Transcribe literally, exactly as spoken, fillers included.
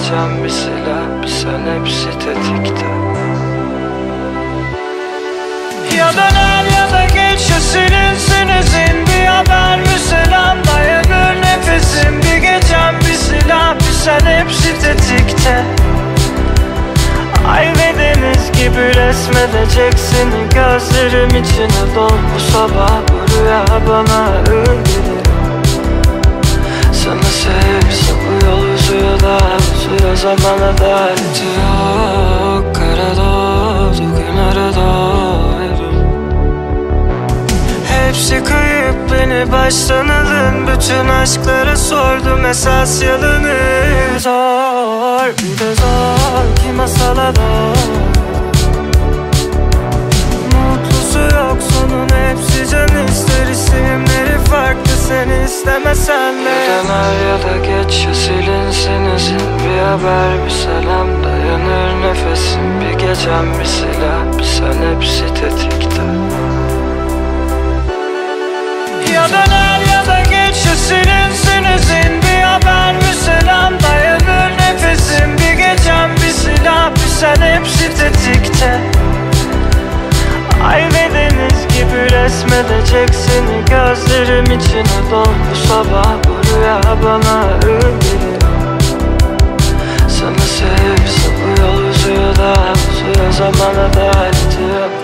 gecem bir silah, bir sen hepsi tetikte. Ya döner ya da geçiyor silinsin izin. Bir haber bir selam dayanır nefesim. Bir gecem bir silah, bir sen hepsi tetikte. Ay ve deniz gibi resmedeceksin gözlerim içine dol. Bu sabah bu rüya bana ağır gelir. Sana sevse bu yol uzuyor da uzuyor, zaman adaleti yok. Kara doğdu gün arada hepsi kayıp, beni baştan alın. Bütün aşklara sordum esas yalanı. Zor bir de zor ki masala doğru. Mutlusu yok sonun, hepsi can ister. İsimleri farklı sen istemesen de. Ya döner ya da geç ya silinsin izin. Bir haber bir selam dayanır nefesim. Bir gecem bir silah, bir sen hepsi tetikte. Ya döner ya da geç ya silinsin izin. Bir haber bir selam dayanır nefesim. Bir gecem bir silah, bir sen hepsi tetikte. Ay ve deniz gibi resmedeceksin gözlerim içine dol. Bu sabah bu rüya bana ağır gelir. Sana sevse bu yol uzuyor da uzuyor, zaman adaleti yok.